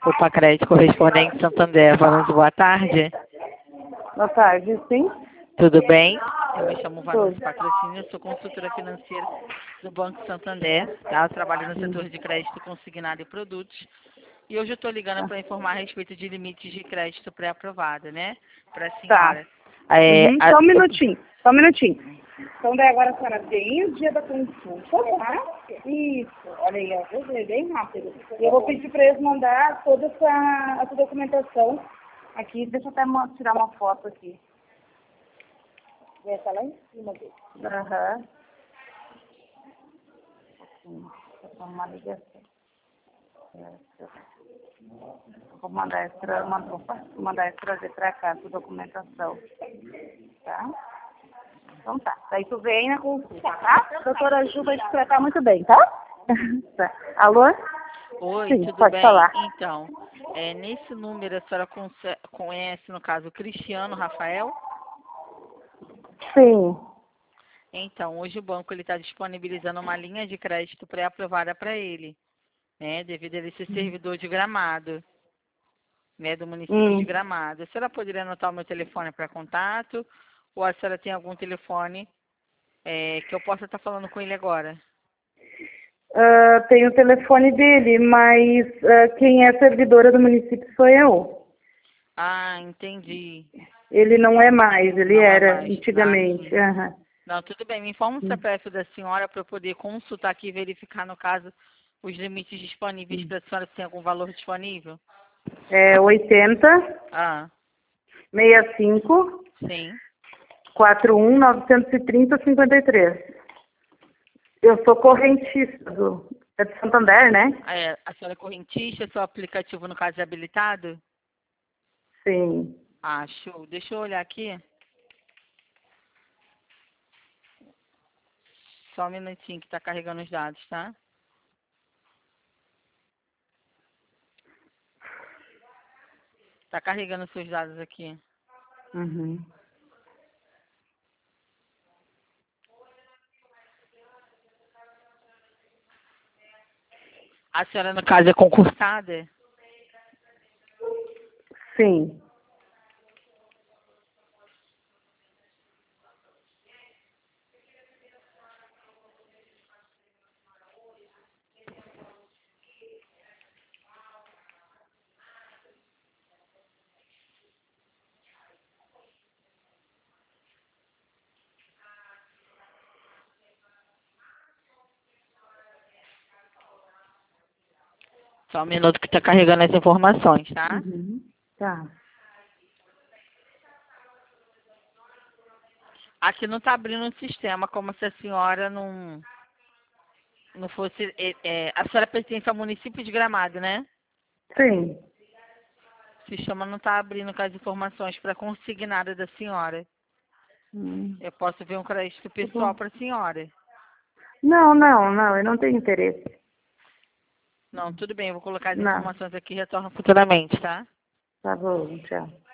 Opa, Crédito Correspondente Santander. Falando, boa tarde. Boa tarde, sim? Tudo bem? Eu me chamo Vanessa Tudo. Patrocínio, sou consultora financeira do Banco Santander. Tá? Eu trabalho no setor de crédito consignado e produtos. E hoje eu estou ligando para informar a respeito de limites de crédito pré-aprovado, né? Para a senhora. Tá. Só um minutinho, só um minutinho. Então, daí agora a senhora vem o dia da consulta, tá? Isso, olha aí, ó, vou ver bem rápido. Eu vou pedir para eles mandar toda essa documentação aqui. Deixa eu até tirar uma foto aqui. Vai estar lá em cima dele. Aham. Assim, vou uma ligação. Vou mandar trazer para cá a documentação. Tá? Então tá. Daí tu vem na consulta, tá? A doutora Ju vai te tratar muito bem, tá? Tá. Alô? Oi, Sim, tudo pode bem? falar. Então, nesse número a senhora conhece, no caso, o Cristiano Rafael? Sim. Então, hoje o banco está disponibilizando uma linha de crédito pré-aprovada para ele, né? Devido a ele ser servidor de Gramado, né? Do município de Gramado. A senhora poderia anotar o meu telefone para contato? Ou a senhora tem algum telefone que eu possa estar falando com ele agora? Tem o telefone dele, mas quem é servidora do município sou eu. Ah, entendi. Ele não é mais, ele Não é era mais. Ah, antigamente. sim. Aham. Não, tudo bem. Me informa o CPF da senhora para eu poder consultar aqui e verificar, no caso, os limites disponíveis para a senhora, se tem algum valor disponível. É 80 Ah, 65 sim. 41 930 53. Eu sou correntista é de Santander, né? A senhora é correntista, seu aplicativo, no caso, é habilitado? Sim. Ah, show. Deixa eu olhar aqui. Só um minutinho que está carregando os dados, tá? Está carregando os seus dados aqui. Uhum. A senhora, no caso, é concursada? Sim. Só um minuto que está carregando as informações, tá? Uhum. Tá. Aqui não está abrindo o sistema, como se a senhora não fosse... a senhora pertence ao município de Gramado, né? Sim. O sistema não está abrindo com as informações para consignada da senhora. Hum. Eu posso ver um crédito Tá pessoal bom. para a senhora. Não, eu não tenho interesse. Não, tudo bem, eu vou colocar as Não. informações aqui e retorno futuramente, tá? Tá bom, tchau.